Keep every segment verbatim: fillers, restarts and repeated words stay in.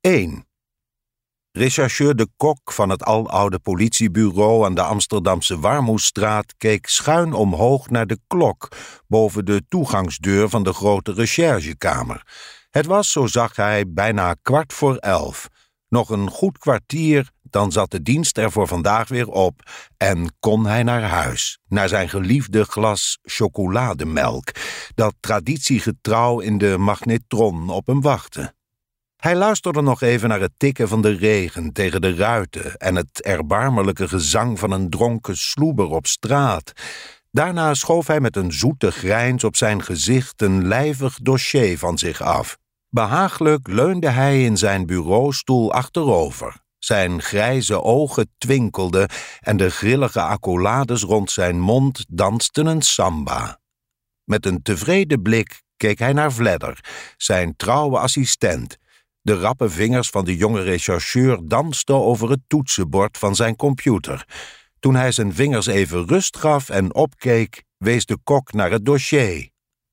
één. Rechercheur de Kok van het aloude politiebureau aan de Amsterdamse Warmoestraat keek schuin omhoog naar de klok boven de toegangsdeur van de grote recherchekamer. Het was, zo zag hij, bijna kwart voor elf. Nog een goed kwartier, dan zat de dienst er voor vandaag weer op en kon hij naar huis, naar zijn geliefde glas chocolademelk, dat traditiegetrouw in de magnetron op hem wachtte. Hij luisterde nog even naar het tikken van de regen tegen de ruiten en het erbarmelijke gezang van een dronken sloeber op straat. Daarna schoof hij met een zoete grijns op zijn gezicht een lijvig dossier van zich af. Behaaglijk leunde hij in zijn bureaustoel achterover. Zijn grijze ogen twinkelden en de grillige accolades rond zijn mond dansten een samba. Met een tevreden blik keek hij naar Vledder, zijn trouwe assistent. De rappe vingers van de jonge rechercheur dansten over het toetsenbord van zijn computer. Toen hij zijn vingers even rust gaf en opkeek, wees de Kok naar het dossier.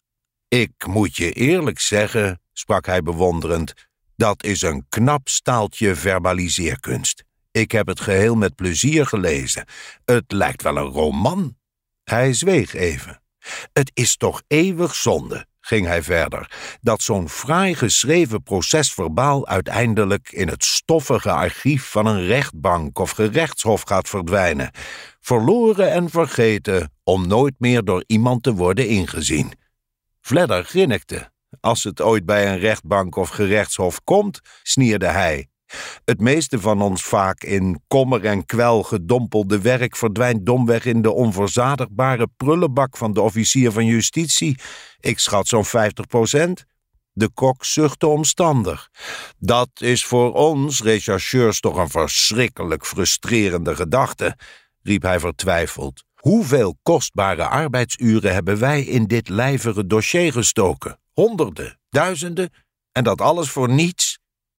Ik moet je eerlijk zeggen, sprak hij bewonderend, dat is een knap staaltje verbaliseerkunst. Ik heb het geheel met plezier gelezen. Het lijkt wel een roman. Hij zweeg even. Het is toch eeuwig zonde, ging hij verder, dat zo'n fraai geschreven procesverbaal uiteindelijk in het stoffige archief van een rechtbank of gerechtshof gaat verdwijnen, verloren en vergeten om nooit meer door iemand te worden ingezien. Vledder grinnikte. Als het ooit bij een rechtbank of gerechtshof komt, snierde hij. Het meeste van ons vaak in kommer en kwel gedompelde werk verdwijnt domweg in de onverzadigbare prullenbak van de officier van justitie. Ik schat zo'n vijftig procent. De Kok zuchtte omstandig. Dat is voor ons rechercheurs toch een verschrikkelijk frustrerende gedachte, riep hij vertwijfeld. Hoeveel kostbare arbeidsuren hebben wij in dit lijvige dossier gestoken? Honderden, duizenden, en dat alles voor niets?